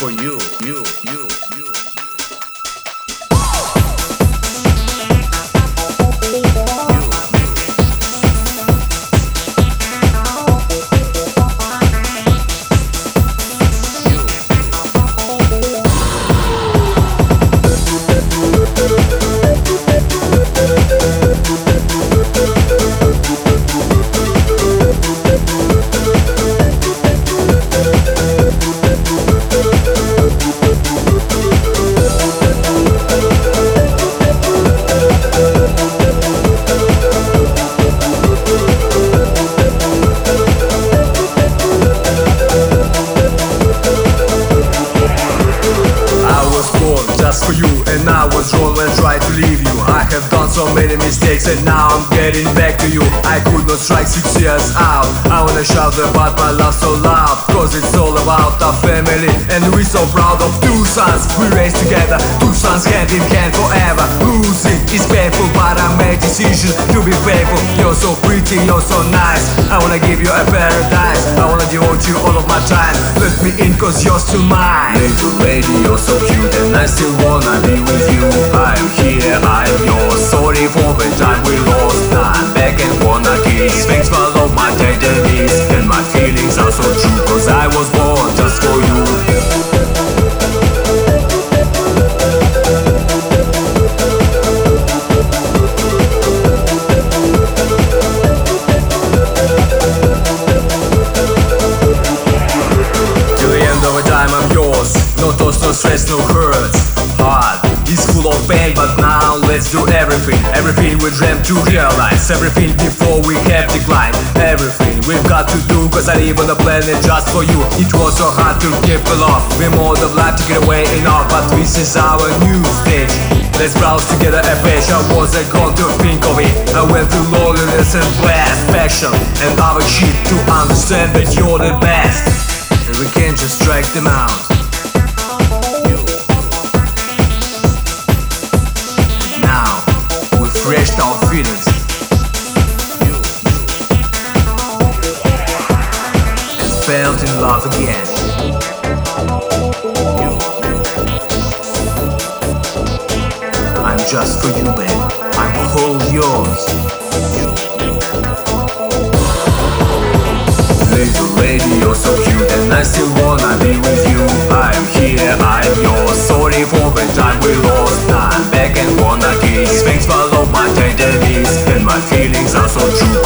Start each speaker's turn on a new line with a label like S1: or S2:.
S1: for you, you. Just for you, and I was wrong when tried to leave you. I have done so many mistakes, and now I'm getting back to you. I could not strike 6 years out. I wanna shout about my love so loud, cause it's all about our family, and we're so proud of 2 sons we raised together. 2 sons hand in hand forever. Losing is painful, but I made decision to be faithful. You're so pretty, you're so nice. I wanna give you a paradise. I wanna devote you all of my time. Let me in, cause you're still mine. Little lady, you're so cute, and I still wanna be with you. I'm here, I'm yours. Sorry for the time we lost. Now I'm back and wanna kiss. Thanks for all of my tenderness, and my feelings are so true, cause I was born just for you. No thoughts, no stress, no hurts. Heart is full of pain, but now let's do everything. Everything we dreamt to realize. Everything before we have declined. Everything we've got to do, cause I live on the planet just for you. It was so hard to keep it off. We more than like to get away enough, but this is our new stage. Let's browse together a page. I wasn't going to think of it. I went through loneliness and blast, passion and other shit to understand that you're the best. And we can't just strike them out. Refreshed our feelings and felt in love again. I'm just for you, babe. I'm whole yours. Little lady, you're so cute, and I still wanna be with you. I'm here, I'm yours. Sorry for the time we lost. Now I'm back and wanna kiss. Thanks for all of my tenderness, and my feelings are so true.